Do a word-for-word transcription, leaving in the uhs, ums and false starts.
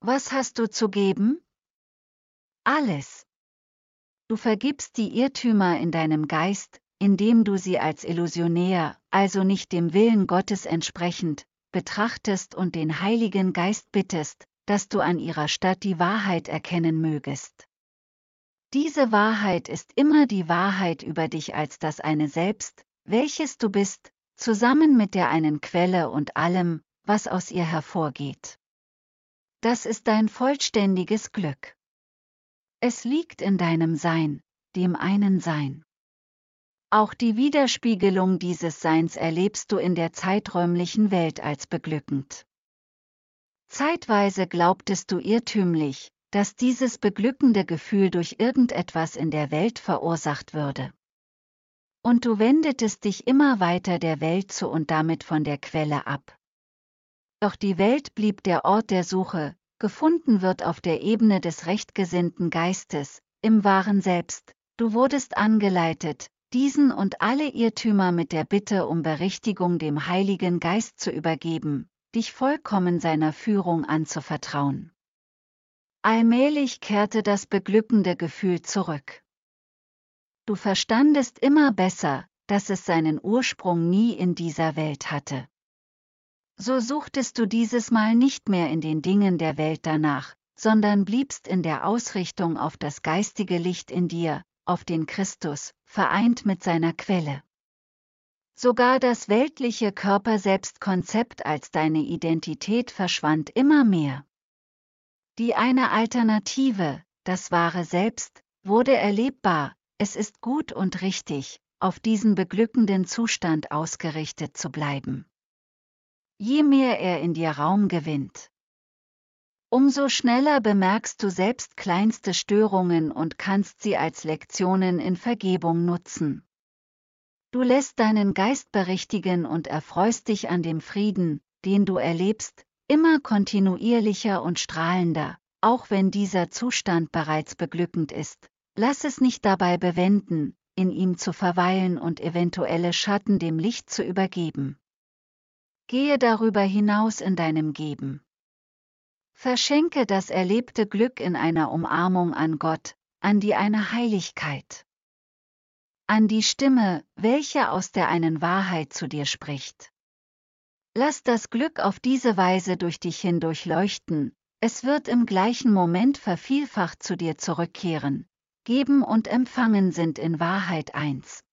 Was hast du zu geben? Alles. Du vergibst die Irrtümer in deinem Geist, indem du sie als illusionär, also nicht dem Willen Gottes entsprechend, betrachtest und den Heiligen Geist bittest, dass du an ihrer Statt die Wahrheit erkennen mögest. Diese Wahrheit ist immer die Wahrheit über dich als das eine Selbst, welches du bist, zusammen mit der einen Quelle und allem, was aus ihr hervorgeht. Das ist dein vollständiges Glück. Es liegt in deinem Sein, dem einen Sein. Auch die Widerspiegelung dieses Seins erlebst du in der zeiträumlichen Welt als beglückend. Zeitweise glaubtest du irrtümlich, dass dieses beglückende Gefühl durch irgendetwas in der Welt verursacht würde. Und du wendetest dich immer weiter der Welt zu und damit von der Quelle ab. Doch die Welt blieb der Ort der Suche, gefunden wird auf der Ebene des rechtgesinnten Geistes, im wahren Selbst. Du wurdest angeleitet, diesen und alle Irrtümer mit der Bitte um Berichtigung dem Heiligen Geist zu übergeben, dich vollkommen seiner Führung anzuvertrauen. Allmählich kehrte das beglückende Gefühl zurück. Du verstandest immer besser, dass es seinen Ursprung nie in dieser Welt hatte. So suchtest du dieses Mal nicht mehr in den Dingen der Welt danach, sondern bliebst in der Ausrichtung auf das geistige Licht in dir, auf den Christus, vereint mit seiner Quelle. Sogar das weltliche Körper-Selbst-Konzept als deine Identität verschwand immer mehr. Die eine Alternative, das wahre Selbst, wurde erlebbar, es ist gut und richtig, auf diesen beglückenden Zustand ausgerichtet zu bleiben. Je mehr er in dir Raum gewinnt, umso schneller bemerkst du selbst kleinste Störungen und kannst sie als Lektionen in Vergebung nutzen. Du lässt deinen Geist berichtigen und erfreust dich an dem Frieden, den du erlebst, immer kontinuierlicher und strahlender, auch wenn dieser Zustand bereits beglückend ist. Lass es nicht dabei bewenden, in ihm zu verweilen und eventuelle Schatten dem Licht zu übergeben. Gehe darüber hinaus in deinem Geben. Verschenke das erlebte Glück in einer Umarmung an Gott, an die eine Heiligkeit, an die Stimme, welche aus der einen Wahrheit zu dir spricht. Lass das Glück auf diese Weise durch dich hindurch leuchten, es wird im gleichen Moment vervielfacht zu dir zurückkehren. Geben und Empfangen sind in Wahrheit eins.